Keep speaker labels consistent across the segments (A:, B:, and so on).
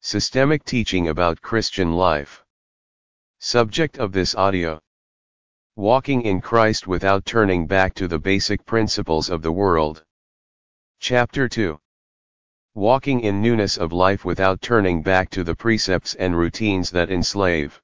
A: Systemic teaching about Christian life. Subject of this audio: walking in Christ without turning back to the basic principles of the world. Chapter 2. Walking in newness of life without turning back to the precepts and routines that enslave.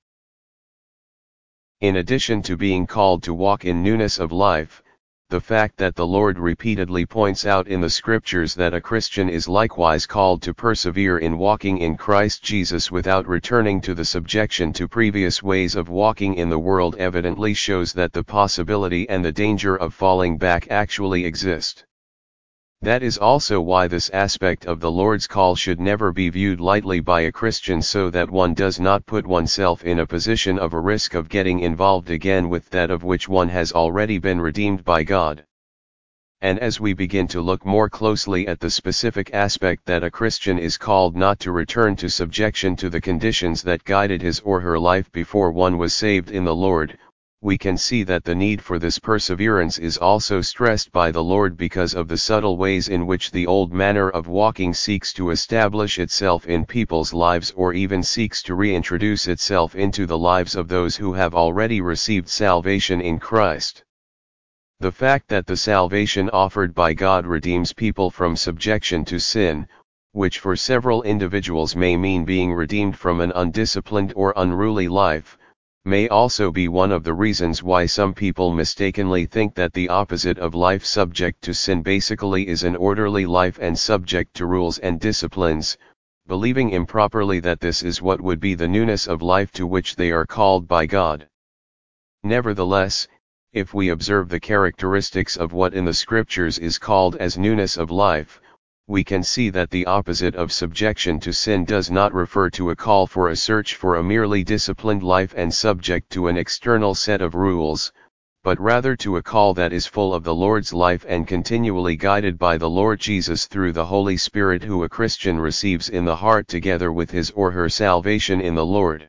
A: In addition to being called to walk in newness of life, the fact that the Lord repeatedly points out in the scriptures that a Christian is likewise called to persevere in walking in Christ Jesus without returning to the subjection to previous ways of walking in the world evidently shows that the possibility and the danger of falling back actually exist. That is also why this aspect of the Lord's call should never be viewed lightly by a Christian, so that one does not put oneself in a position of a risk of getting involved again with that of which one has already been redeemed by God. And as we begin to look more closely at the specific aspect that a Christian is called not to return to subjection to the conditions that guided his or her life before one was saved in the Lord, we can see that the need for this perseverance is also stressed by the Lord because of the subtle ways in which the old manner of walking seeks to establish itself in people's lives, or even seeks to reintroduce itself into the lives of those who have already received salvation in Christ. The fact that the salvation offered by God redeems people from subjection to sin, which for several individuals may mean being redeemed from an undisciplined or unruly life, may also be one of the reasons why some people mistakenly think that the opposite of life subject to sin basically is an orderly life and subject to rules and disciplines, believing improperly that this is what would be the newness of life to which they are called by God. Nevertheless, if we observe the characteristics of what in the scriptures is called as newness of life, we can see that the opposite of subjection to sin does not refer to a call for a search for a merely disciplined life and subject to an external set of rules, but rather to a call that is full of the Lord's life and continually guided by the Lord Jesus through the Holy Spirit, who a Christian receives in the heart together with his or her salvation in the Lord.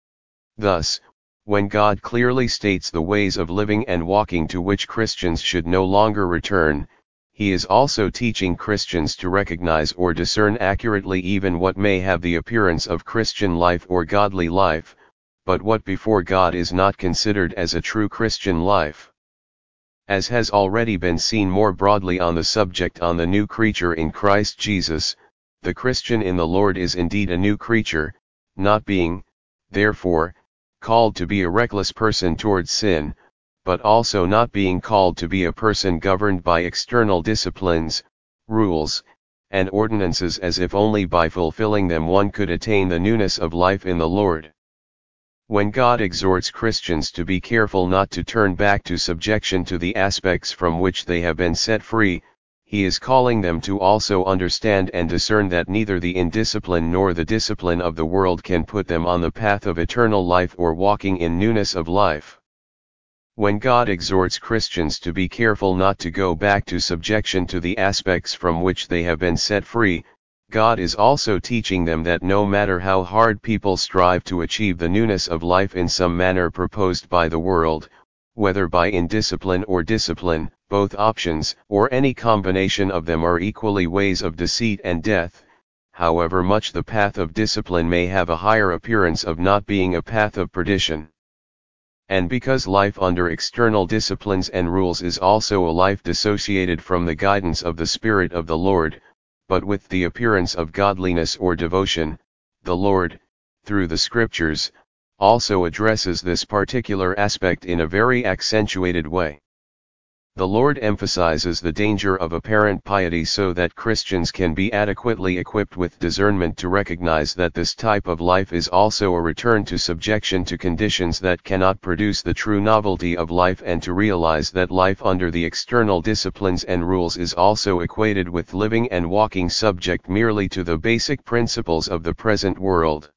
A: Thus, when God clearly states the ways of living and walking to which Christians should no longer return, He is also teaching Christians to recognize or discern accurately even what may have the appearance of Christian life or godly life, but what before God is not considered as a true Christian life. As has already been seen more broadly on the subject on the new creature in Christ Jesus, the Christian in the Lord is indeed a new creature, not being, therefore, called to be a reckless person towards sin, but also not being called to be a person governed by external disciplines, rules, and ordinances as if only by fulfilling them one could attain the newness of life in the Lord. When God exhorts Christians to be careful not to turn back to subjection to the aspects from which they have been set free, He is calling them to also understand and discern that neither the indiscipline nor the discipline of the world can put them on the path of eternal life or walking in newness of life. When God exhorts Christians to be careful not to go back to subjection to the aspects from which they have been set free, God is also teaching them that no matter how hard people strive to achieve the newness of life in some manner proposed by the world, whether by indiscipline or discipline, both options or any combination of them are equally ways of deceit and death, however much the path of discipline may have a higher appearance of not being a path of perdition. And because life under external disciplines and rules is also a life dissociated from the guidance of the Spirit of the Lord, but with the appearance of godliness or devotion, the Lord, through the Scriptures, also addresses this particular aspect in a very accentuated way. The Lord emphasizes the danger of apparent piety so that Christians can be adequately equipped with discernment to recognize that this type of life is also a return to subjection to conditions that cannot produce the true novelty of life, and to realize that life under the external disciplines and rules is also equated with living and walking subject merely to the basic principles of the present world.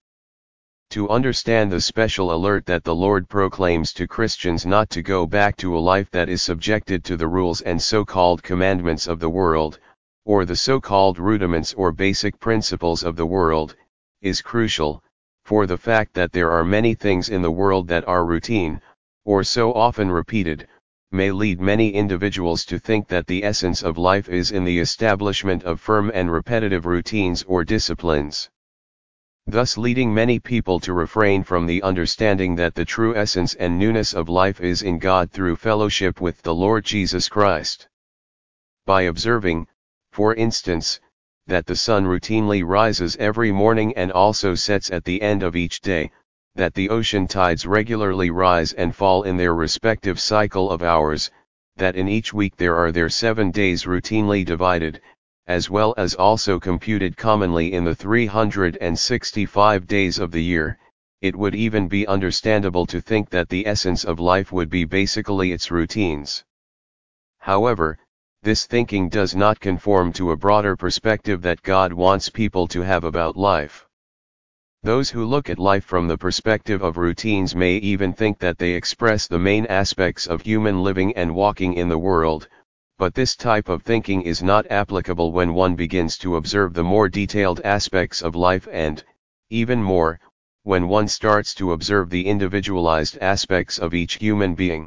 A: To understand the special alert that the Lord proclaims to Christians not to go back to a life that is subjected to the rules and so-called commandments of the world, or the so-called rudiments or basic principles of the world, is crucial, for the fact that there are many things in the world that are routine, or so often repeated, may lead many individuals to think that the essence of life is in the establishment of firm and repetitive routines or disciplines. thus leading many people to refrain from the understanding that the true essence and newness of life is in God through fellowship with the Lord Jesus Christ. By observing, for instance, that the sun routinely rises every morning and also sets at the end of each day, that the ocean tides regularly rise and fall in their respective cycle of hours, that in each week there are 7 days routinely divided, as well as also computed commonly in the 365 days of the year, it would even be understandable to think that the essence of life would be basically its routines. However, this thinking does not conform to a broader perspective that God wants people to have about life. Those who look at life from the perspective of routines may even think that they express the main aspects of human living and walking in the world, but this type of thinking is not applicable when one begins to observe the more detailed aspects of life and, even more, when one starts to observe the individualized aspects of each human being.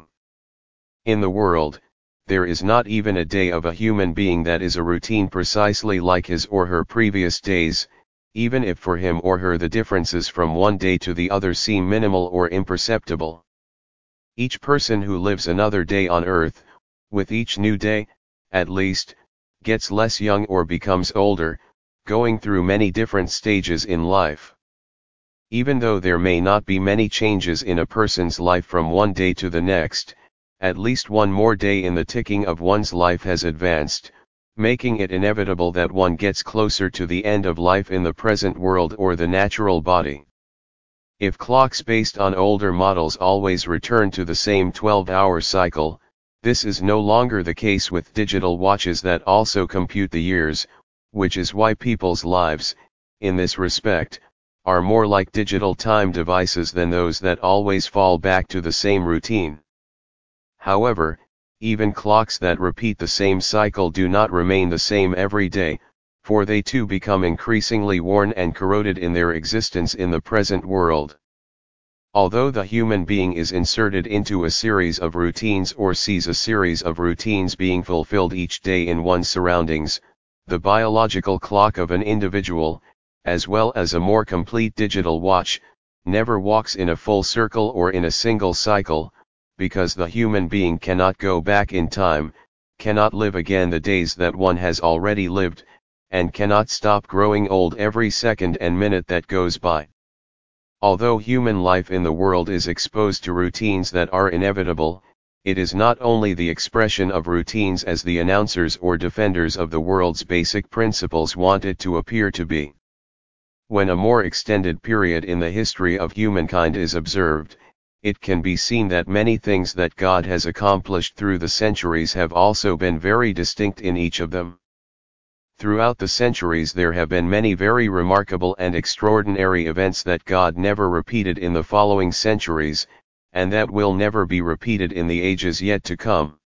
A: In the world, there is not even a day of a human being that is a routine precisely like his or her previous days, even if for him or her the differences from one day to the other seem minimal or imperceptible. Each person who lives another day on earth, with each new day, at least, gets less young or becomes older, going through many different stages in life. Even though there may not be many changes in a person's life from one day to the next, at least one more day in the ticking of one's life has advanced, making it inevitable that one gets closer to the end of life in the present world or the natural body. If clocks based on older models always return to the same 12-hour cycle, this is no longer the case with digital watches that also compute the years, which is why people's lives, in this respect, are more like digital time devices than those that always fall back to the same routine. However, even clocks that repeat the same cycle do not remain the same every day, for they too become increasingly worn and corroded in their existence in the present world. Although the human being is inserted into a series of routines or sees a series of routines being fulfilled each day in one's surroundings, the biological clock of an individual, as well as a more complete digital watch, never walks in a full circle or in a single cycle, because the human being cannot go back in time, cannot live again the days that one has already lived, and cannot stop growing old every second and minute that goes by. Although human life in the world is exposed to routines that are inevitable, it is not only the expression of routines as the announcers or defenders of the world's basic principles want it to appear to be. When a more extended period in the history of humankind is observed, it can be seen that many things that God has accomplished through the centuries have also been very distinct in each of them. Throughout the centuries there have been many very remarkable and extraordinary events that God never repeated in the following centuries, and that will never be repeated in the ages yet to come.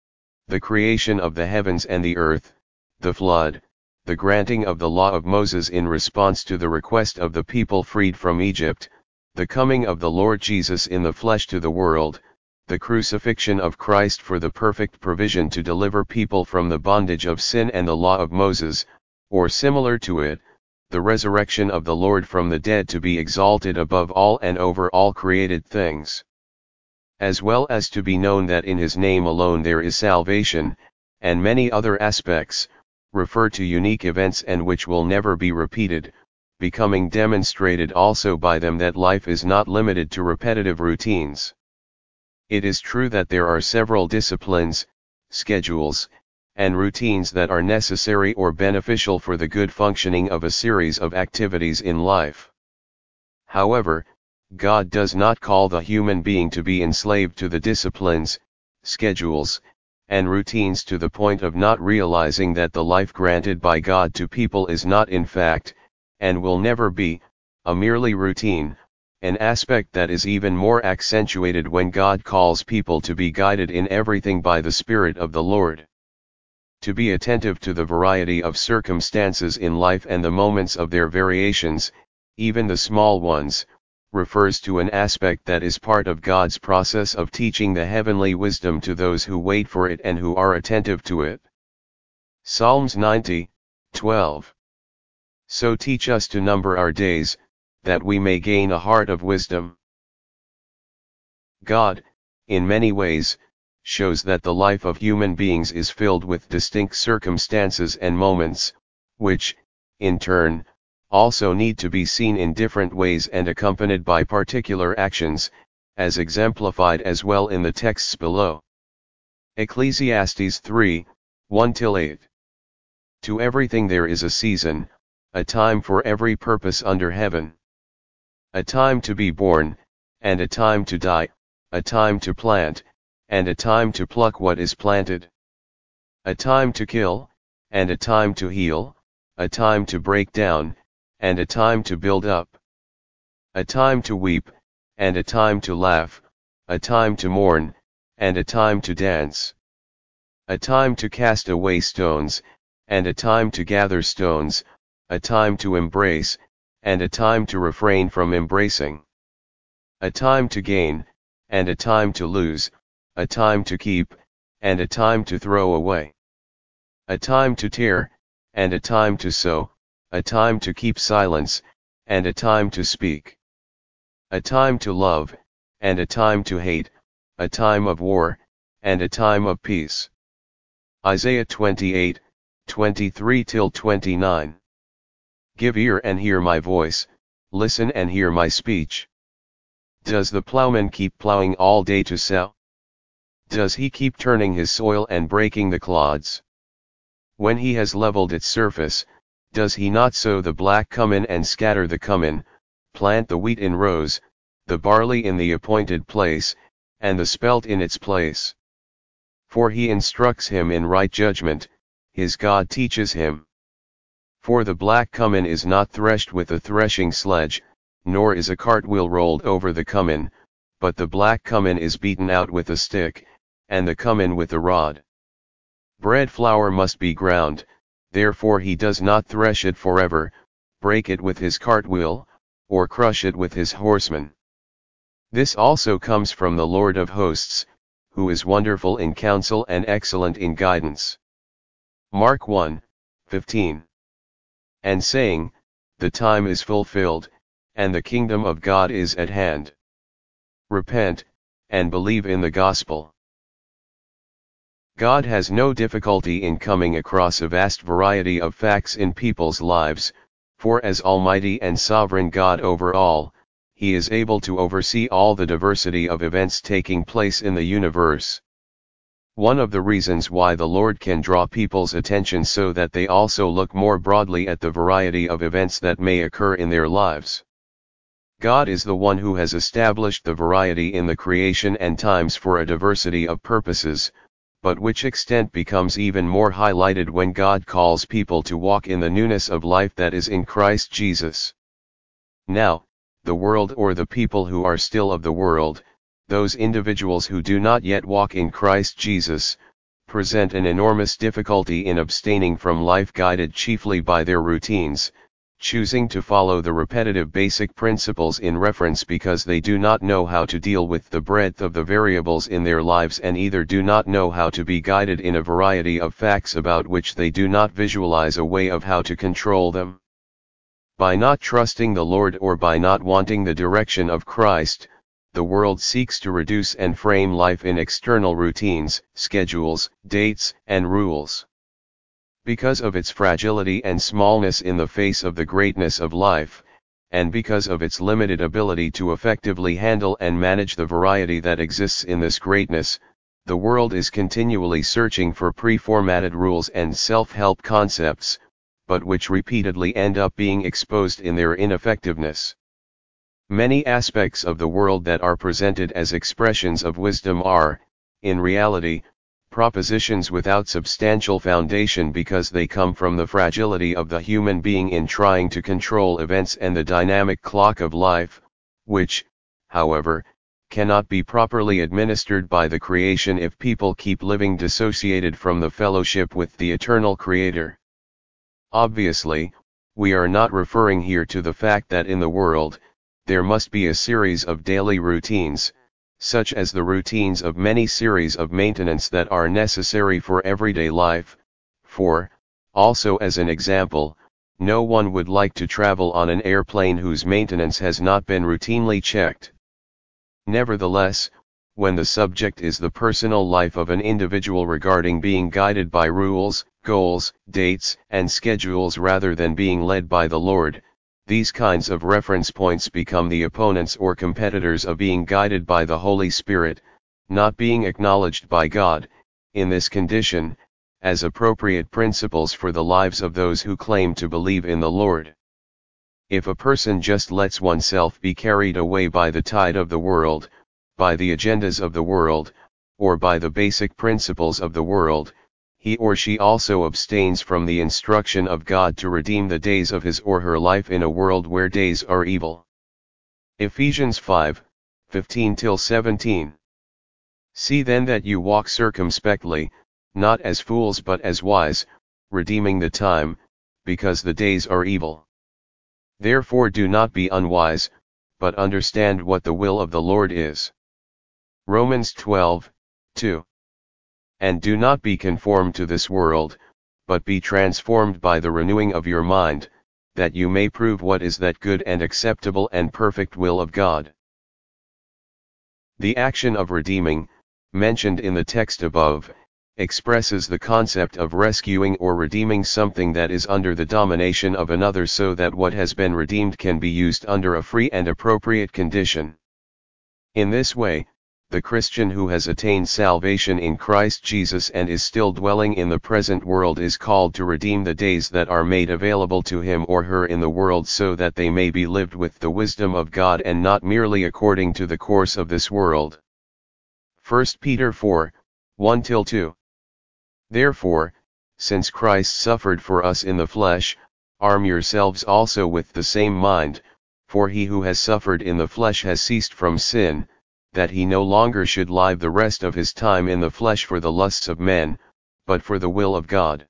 A: The creation of the heavens and the earth, the flood, the granting of the law of Moses in response to the request of the people freed from Egypt, the coming of the Lord Jesus in the flesh to the world, the crucifixion of Christ for the perfect provision to deliver people from the bondage of sin and the law of Moses, or similar to it, the resurrection of the Lord from the dead to be exalted above all and over all created things. As well as to be known that in His name alone there is salvation, and many other aspects, refer to unique events and which will never be repeated, becoming demonstrated also by them that life is not limited to repetitive routines. It is true that there are several disciplines, schedules, and routines that are necessary or beneficial for the good functioning of a series of activities in life. However, God does not call the human being to be enslaved to the disciplines, schedules, and routines to the point of not realizing that the life granted by God to people is not in fact, and will never be, a merely routine, an aspect that is even more accentuated when God calls people to be guided in everything by the Spirit of the Lord. To be attentive to the variety of circumstances in life and the moments of their variations, even the small ones, refers to an aspect that is part of God's process of teaching the heavenly wisdom to those who wait for it and who are attentive to it. Psalms 90:12. So teach us to number our days, that we may gain a heart of wisdom. God, in many ways, shows that the life of human beings is filled with distinct circumstances and moments, which, in turn, also need to be seen in different ways and accompanied by particular actions, as exemplified as well in the texts below. Ecclesiastes 3, 1-8. To everything there is a season, a time for every purpose under heaven. A time to be born, and a time to die, a time to plant, and a time to pluck what is planted. A time to kill, and a time to heal, a time to break down, and a time to build up. A time to weep, and a time to laugh, a time to mourn, and a time to dance. A time to cast away stones, and a time to gather stones, a time to embrace, and a time to refrain from embracing. A time to gain, and a time to lose, a time to keep, and a time to throw away. A time to tear, and a time to sow, a time to keep silence, and a time to speak. A time to love, and a time to hate, a time of war, and a time of peace. Isaiah 28, 23-29. Give ear and hear my voice, listen and hear my speech. Does the plowman keep plowing all day to sow? Does he keep turning his soil and breaking the clods? When he has leveled its surface, does he not sow the black cumin and scatter the cumin, plant the wheat in rows, the barley in the appointed place, and the spelt in its place? For he instructs him in right judgment, his God teaches him. For the black cumin is not threshed with a threshing sledge, nor is a cartwheel rolled over the cumin, but the black cumin is beaten out with a stick, and the cumin with a rod. Bread flour must be ground, therefore he does not thresh it forever, break it with his cartwheel, or crush it with his horsemen. This also comes from the Lord of hosts, who is wonderful in counsel and excellent in guidance. Mark 1, 15. And saying, the time is fulfilled, and the kingdom of God is at hand. Repent, and believe in the gospel. God has no difficulty in coming across a vast variety of facts in people's lives, for as Almighty and Sovereign God over all, He is able to oversee all the diversity of events taking place in the universe. One of the reasons why the Lord can draw people's attention so that they also look more broadly at the variety of events that may occur in their lives. God is the one who has established the variety in the creation and times for a diversity of purposes, but which extent becomes even more highlighted when God calls people to walk in the newness of life that is in Christ Jesus. Now, the world or the people who are still of the world, those individuals who do not yet walk in Christ Jesus, present an enormous difficulty in abstaining from life guided chiefly by their routines, choosing to follow the repetitive basic principles in reference because they do not know how to deal with the breadth of the variables in their lives and either do not know how to be guided in a variety of facts about which they do not visualize a way of how to control them. By not trusting the Lord or by not wanting the direction of Christ, the world seeks to reduce and frame life in external routines, schedules, dates, and rules. Because of its fragility and smallness in the face of the greatness of life, and because of its limited ability to effectively handle and manage the variety that exists in this greatness, the world is continually searching for pre-formatted rules and self-help concepts, but which repeatedly end up being exposed in their ineffectiveness. Many aspects of the world that are presented as expressions of wisdom are, in reality, propositions without substantial foundation because they come from the fragility of the human being in trying to control events and the dynamic clock of life, which, however, cannot be properly administered by the creation if people keep living dissociated from the fellowship with the eternal Creator. Obviously, we are not referring here to the fact that in the world, there must be a series of daily routines, such as the routines of many series of maintenance that are necessary for everyday life, for, also as an example, No one would like to travel on an airplane whose maintenance has not been routinely checked. Nevertheless, when the subject is the personal life of an individual regarding being guided by rules, goals, dates, and schedules rather than being led by the Lord, these kinds of reference points become the opponents or competitors of being guided by the Holy Spirit, not being acknowledged by God, in this condition, as appropriate principles for the lives of those who claim to believe in the Lord. If a person just lets oneself be carried away by the tide of the world, by the agendas of the world, or by the basic principles of the world, he or she also abstains from the instruction of God to redeem the days of his or her life in a world where days are evil. Ephesians 5:15-17. See then that you walk circumspectly, not as fools but as wise, redeeming the time, because the days are evil. Therefore do not be unwise, but understand what the will of the Lord is. Romans 12:2. And do not be conformed to this world, but be transformed by the renewing of your mind, that you may prove what is that good and acceptable and perfect will of God. The action of redeeming, mentioned in the text above, expresses the concept of rescuing or redeeming something that is under the domination of another so that what has been redeemed can be used under a free and appropriate condition. In this way, the Christian who has attained salvation in Christ Jesus and is still dwelling in the present world is called to redeem the days that are made available to him or her in the world so that they may be lived with the wisdom of God and not merely according to the course of this world. 1 Peter 4:1-2. Therefore, since Christ suffered for us in the flesh, arm yourselves also with the same mind, for he who has suffered in the flesh has ceased from sin, that he no longer should live the rest of his time in the flesh for the lusts of men, but for the will of God.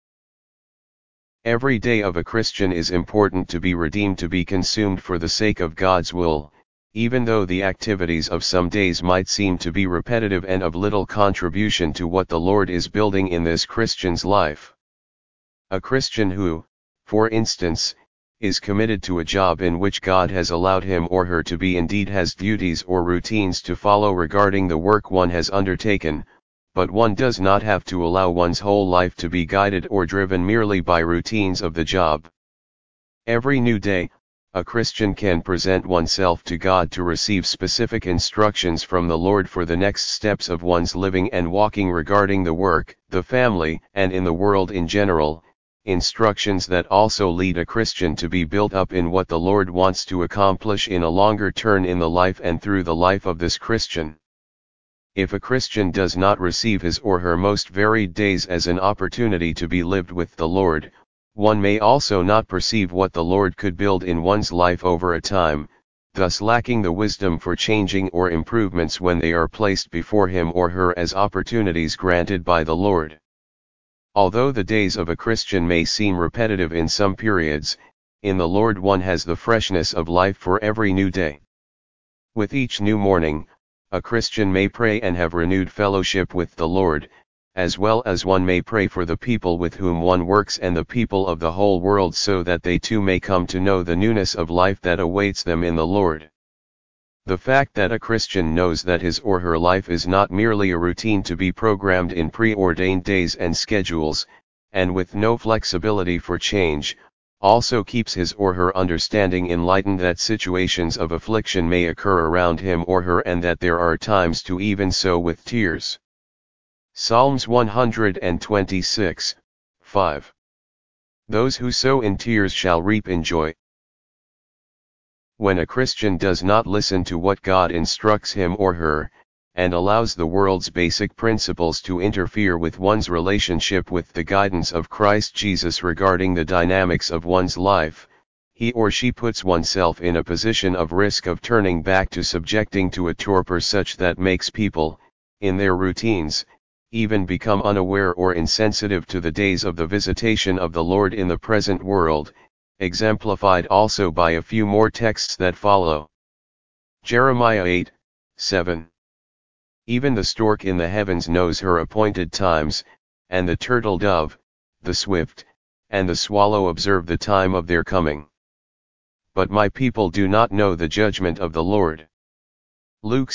A: Every day of a Christian is important to be redeemed, to be consumed for the sake of God's will, even though the activities of some days might seem to be repetitive and of little contribution to what the Lord is building in this Christian's life. A Christian who, for instance, is committed to a job in which God has allowed him or her to be indeed has duties or routines to follow regarding the work one has undertaken, but one does not have to allow one's whole life to be guided or driven merely by routines of the job. Every new day, a Christian can present oneself to God to receive specific instructions from the Lord for the next steps of one's living and walking regarding the work, the family, and in the world in general, instructions that also lead a Christian to be built up in what the Lord wants to accomplish in a longer term in the life and through the life of this Christian. If a Christian does not receive his or her most varied days as an opportunity to be lived with the Lord, one may also not perceive what the Lord could build in one's life over a time, thus lacking the wisdom for changing or improvements when they are placed before him or her as opportunities granted by the Lord. Although the days of a Christian may seem repetitive in some periods, in the Lord one has the freshness of life for every new day. With each new morning, a Christian may pray and have renewed fellowship with the Lord, as well as one may pray for the people with whom one works and the people of the whole world so that they too may come to know the newness of life that awaits them in the Lord. The fact that a Christian knows that his or her life is not merely a routine to be programmed in preordained days and schedules, and with no flexibility for change, also keeps his or her understanding enlightened that situations of affliction may occur around him or her and that there are times to even sow with tears. Psalms 126:5. Those who sow in tears shall reap in joy. When a Christian does not listen to what God instructs him or her, and allows the world's basic principles to interfere with one's relationship with the guidance of Christ Jesus regarding the dynamics of one's life, he or she puts oneself in a position of risk of turning back to subjecting to a torpor such that makes people, in their routines, even become unaware or insensitive to the days of the visitation of the Lord in the present world, exemplified also by a few more texts that follow. Jeremiah 8:7. Even the stork in the heavens knows her appointed times, and the turtle dove, the swift, and the swallow observe the time of their coming. But my people do not know the judgment of the Lord. Luke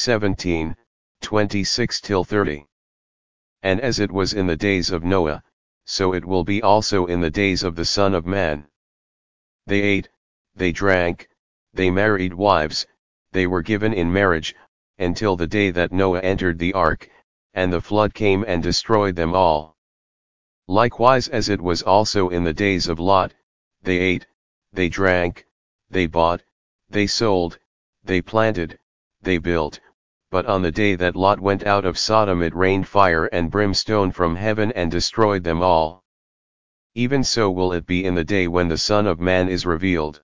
A: 17:26-30. And as it was in the days of Noah, so it will be also in the days of the Son of Man. They ate, they drank, they married wives, they were given in marriage, until the day that Noah entered the ark, and the flood came and destroyed them all. Likewise as it was also in the days of Lot, they ate, they drank, they bought, they sold, they planted, they built, but on the day that Lot went out of Sodom it rained fire and brimstone from heaven and destroyed them all. Even so will it be in the day when the Son of Man is revealed.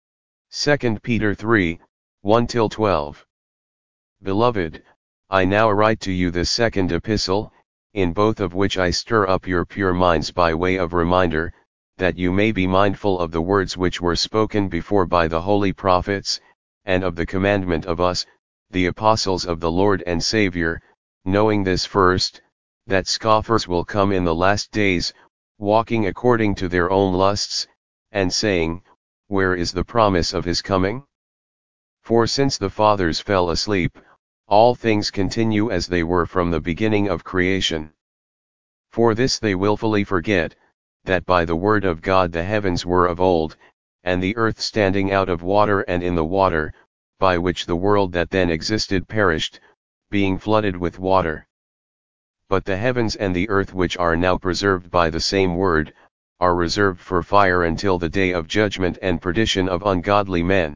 A: 2 Peter 3:1-12. Beloved, I now write to you the second epistle, in both of which I stir up your pure minds by way of reminder, that you may be mindful of the words which were spoken before by the holy prophets, and of the commandment of us, the apostles of the Lord and Savior, knowing this first, that scoffers will come in the last days, walking according to their own lusts, and saying, Where is the promise of his coming? For since the fathers fell asleep, all things continue as they were from the beginning of creation. For this they wilfully forget, that by the word of God the heavens were of old, and the earth standing out of water and in the water, by which the world that then existed perished, being flooded with water. But the heavens and the earth which are now preserved by the same word, are reserved for fire until the day of judgment and perdition of ungodly men.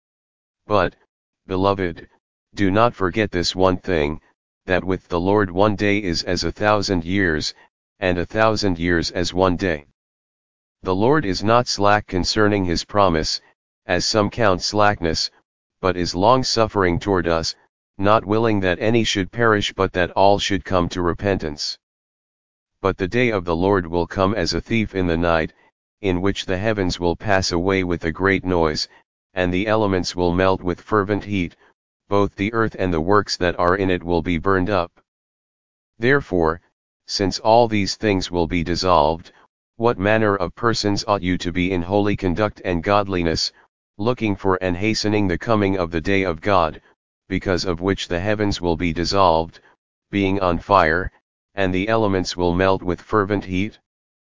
A: But, beloved, do not forget this one thing, that with the Lord one day is as 1,000 years, and 1,000 years as one day. The Lord is not slack concerning his promise, as some count slackness, but is long-suffering toward us, not willing that any should perish but that all should come to repentance. But the day of the Lord will come as a thief in the night, in which the heavens will pass away with a great noise, and the elements will melt with fervent heat, both the earth and the works that are in it will be burned up. Therefore, since all these things will be dissolved, what manner of persons ought you to be in holy conduct and godliness, looking for and hastening the coming of the day of God, because of which the heavens will be dissolved, being on fire, and the elements will melt with fervent heat?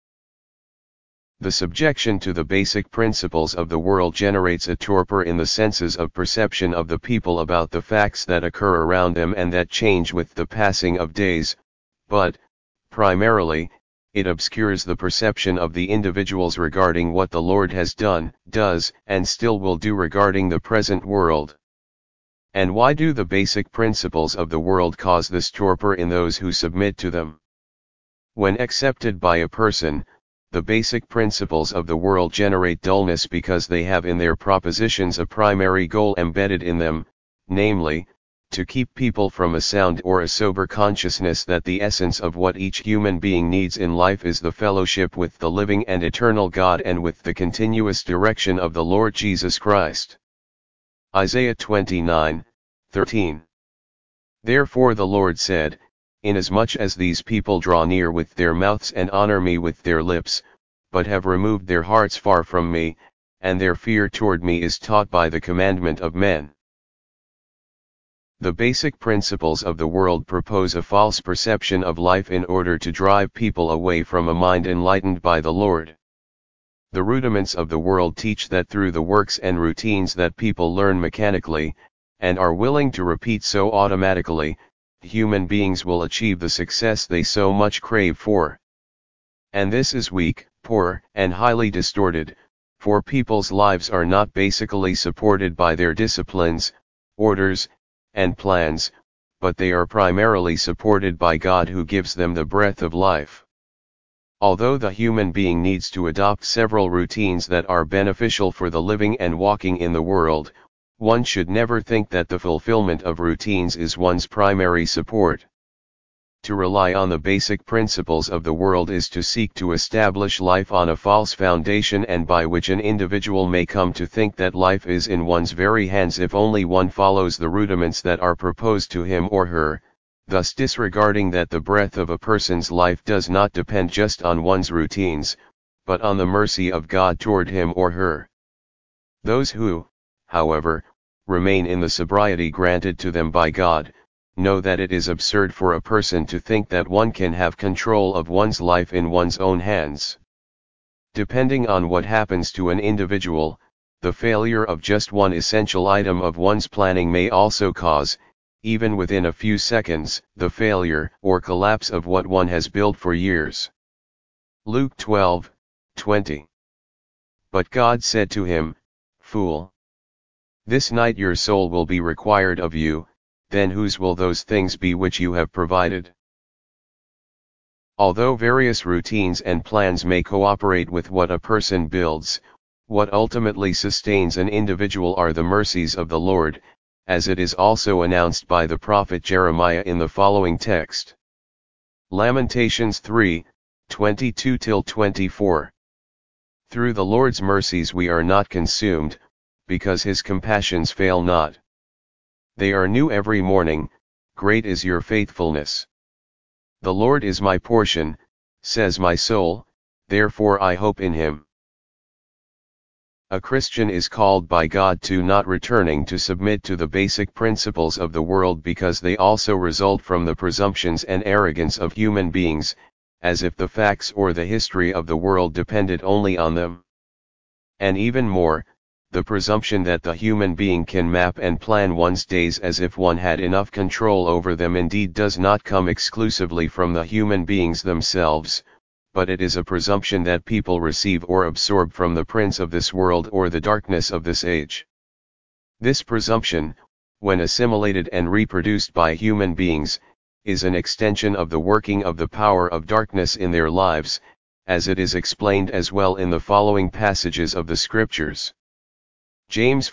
A: The subjection to the basic principles of the world generates a torpor in the senses of perception of the people about the facts that occur around them and that change with the passing of days, but, primarily, it obscures the perception of the individuals regarding what the Lord has done, does, and still will do regarding the present world. And why do the basic principles of the world cause this torpor in those who submit to them? When accepted by a person, the basic principles of the world generate dullness because they have in their propositions a primary goal embedded in them, namely, to keep people from a sound or a sober consciousness that the essence of what each human being needs in life is the fellowship with the living and eternal God and with the continuous direction of the Lord Jesus Christ. Isaiah 29:13. Therefore the Lord said, Inasmuch as these people draw near with their mouths and honor me with their lips, but have removed their hearts far from me, and their fear toward me is taught by the commandment of men. The basic principles of the world propose a false perception of life in order to drive people away from a mind enlightened by the Lord. The rudiments of the world teach that through the works and routines that people learn mechanically, and are willing to repeat so automatically, human beings will achieve the success they so much crave for. And this is weak, poor, and highly distorted, for people's lives are not basically supported by their disciplines, orders, and plans, but they are primarily supported by God who gives them the breath of life. Although the human being needs to adopt several routines that are beneficial for the living and walking in the world, one should never think that the fulfillment of routines is one's primary support. To rely on the basic principles of the world is to seek to establish life on a false foundation, and by which an individual may come to think that life is in one's very hands if only one follows the rudiments that are proposed to him or her, thus disregarding that the breadth of a person's life does not depend just on one's routines, but on the mercy of God toward him or her. Those who, however, remain in the sobriety granted to them by God, know that it is absurd for a person to think that one can have control of one's life in one's own hands. Depending on what happens to an individual, the failure of just one essential item of one's planning may also cause, even within a few seconds, the failure or collapse of what one has built for years. Luke 12:20. But God said to him, "Fool! This night your soul will be required of you, then whose will those things be which you have provided?" Although various routines and plans may cooperate with what a person builds, what ultimately sustains an individual are the mercies of the Lord, as it is also announced by the prophet Jeremiah in the following text. Lamentations 3:22-24. Through the Lord's mercies we are not consumed, because his compassions fail not. They are new every morning, great is your faithfulness. The Lord is my portion, says my soul, therefore I hope in him. A Christian is called by God to not returning to submit to the basic principles of the world because they also result from the presumptions and arrogance of human beings, as if the facts or the history of the world depended only on them. And even more, the presumption that the human being can map and plan one's days as if one had enough control over them indeed does not come exclusively from the human beings themselves, but it is a presumption that people receive or absorb from the prince of this world or the darkness of this age. This presumption, when assimilated and reproduced by human beings, is an extension of the working of the power of darkness in their lives, as it is explained as well in the following passages of the Scriptures. James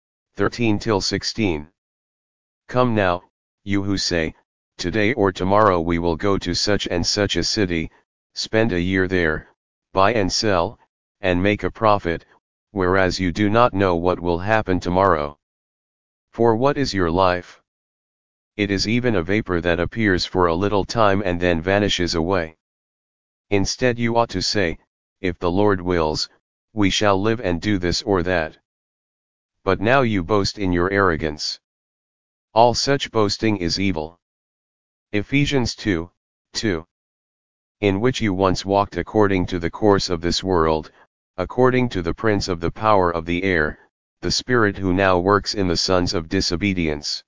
A: 4:13-16. Come now, you who say, today or tomorrow we will go to such and such a city, spend a year there, buy and sell, and make a profit, whereas you do not know what will happen tomorrow. For what is your life? It is even a vapor that appears for a little time and then vanishes away. Instead you ought to say, if the Lord wills, we shall live and do this or that. But now you boast in your arrogance. All such boasting is evil. Ephesians 2:2. In which you once walked according to the course of this world, according to the prince of the power of the air, the spirit who now works in the sons of disobedience.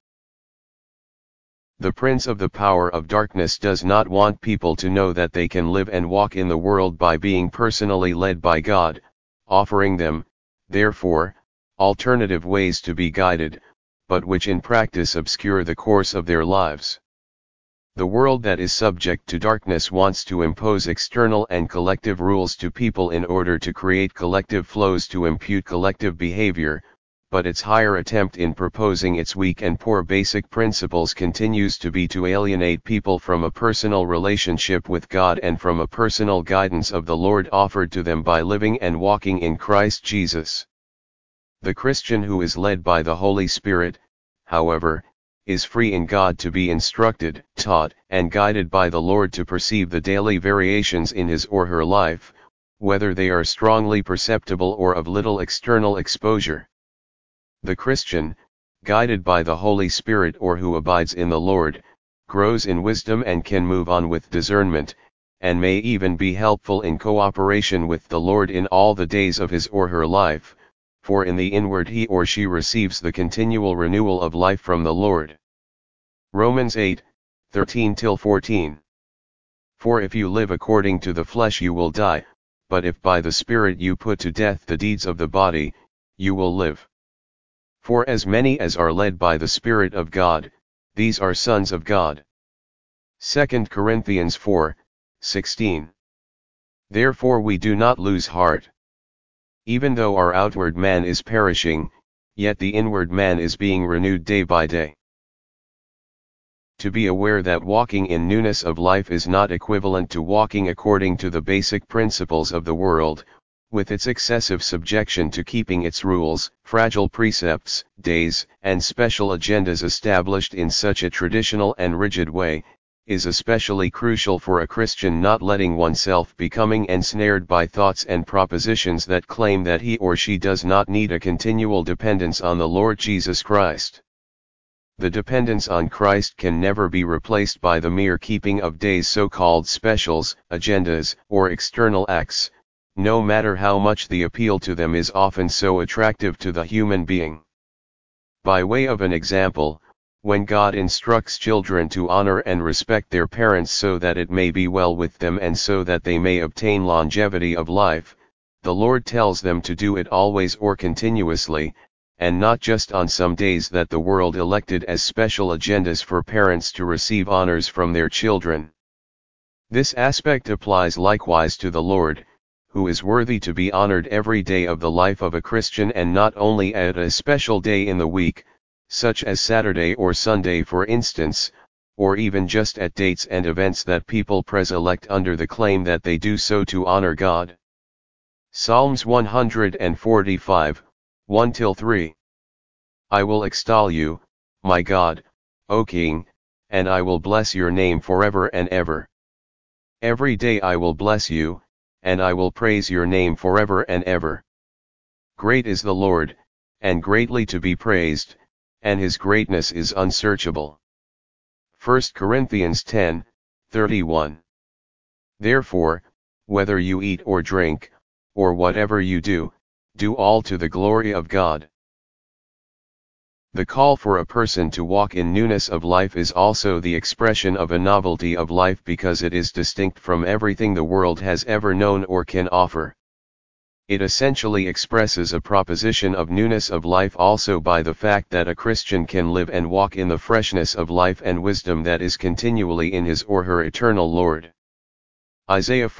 A: The prince of the power of darkness does not want people to know that they can live and walk in the world by being personally led by God, offering them, therefore, alternative ways to be guided, but which in practice obscure the course of their lives. The world that is subject to darkness wants to impose external and collective rules to people in order to create collective flows to impute collective behavior, but its higher attempt in proposing its weak and poor basic principles continues to be to alienate people from a personal relationship with God and from a personal guidance of the Lord offered to them by living and walking in Christ Jesus. The Christian who is led by the Holy Spirit, however, is free in God to be instructed, taught, and guided by the Lord to perceive the daily variations in his or her life, whether they are strongly perceptible or of little external exposure. The Christian, guided by the Holy Spirit or who abides in the Lord, grows in wisdom and can move on with discernment, and may even be helpful in cooperation with the Lord in all the days of his or her life, for in the inward he or she receives the continual renewal of life from the Lord. Romans 8:13-14. For if you live according to the flesh you will die, but if by the Spirit you put to death the deeds of the body, you will live. For as many as are led by the Spirit of God, these are sons of God. 2 Corinthians 4:16. Therefore we do not lose heart. Even though our outward man is perishing, yet the inward man is being renewed day by day. To be aware that walking in newness of life is not equivalent to walking according to the basic principles of the world, with its excessive subjection to keeping its rules, fragile precepts, days, and special agendas established in such a traditional and rigid way, is especially crucial for a Christian not letting oneself becoming ensnared by thoughts and propositions that claim that he or she does not need a continual dependence on the Lord Jesus Christ. The dependence on Christ can never be replaced by the mere keeping of days, so-called specials, agendas, or external acts, no matter how much the appeal to them is often so attractive to the human being. By way of an example, when God instructs children to honor and respect their parents so that it may be well with them and so that they may obtain longevity of life, the Lord tells them to do it always or continuously, and not just on some days that the world elected as special agendas for parents to receive honors from their children. This aspect applies likewise to the Lord, who is worthy to be honored every day of the life of a Christian and not only at a special day in the week, such as Saturday or Sunday for instance, or even just at dates and events that people pre-select under the claim that they do so to honor God. Psalms 145, 1-3. I will extol you, my God, O King, and I will bless your name forever and ever. Every day I will bless you, and I will praise your name forever and ever. Great is the Lord, and greatly to be praised, and his greatness is unsearchable. 1 Corinthians 10:31. Therefore, whether you eat or drink, or whatever you do, do all to the glory of God. The call for a person to walk in newness of life is also the expression of a novelty of life because it is distinct from everything the world has ever known or can offer. It essentially expresses a proposition of newness of life also by the fact that a Christian can live and walk in the freshness of life and wisdom that is continually in his or her eternal Lord. Isaiah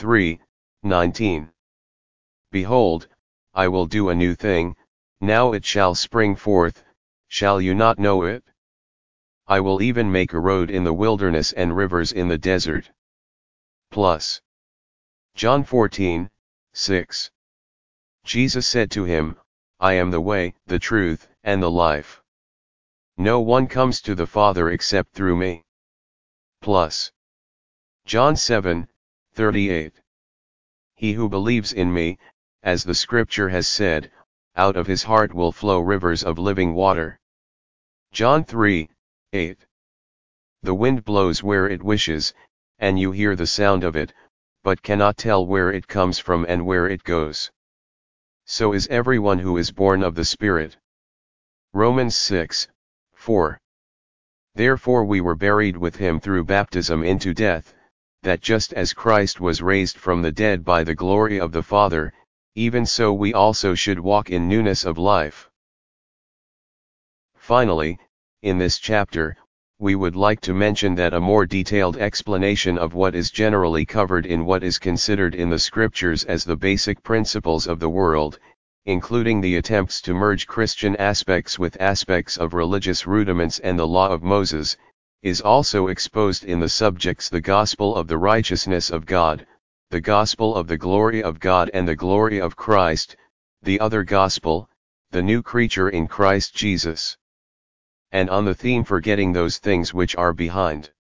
A: 43:19. Behold, I will do a new thing, now it shall spring forth, shall you not know it? I will even make a road in the wilderness and rivers in the desert. Plus. John 14:6. Jesus said to him, I am the way, the truth, and the life. No one comes to the Father except through me. Plus. John 7:38. He who believes in me, as the scripture has said, out of his heart will flow rivers of living water. John 3:8. The wind blows where it wishes, and you hear the sound of it, but cannot tell where it comes from and where it goes. So is everyone who is born of the Spirit. Romans 6:4. Therefore we were buried with him through baptism into death, that just as Christ was raised from the dead by the glory of the Father, even so we also should walk in newness of life. Finally, in this chapter, we would like to mention that a more detailed explanation of what is generally covered in what is considered in the scriptures as the basic principles of the world, including the attempts to merge Christian aspects with aspects of religious rudiments and the law of Moses, is also exposed in the subjects the gospel of the righteousness of God, the gospel of the glory of God and the glory of Christ, the other gospel, the new creature in Christ Jesus. And on the theme forgetting those things which are behind.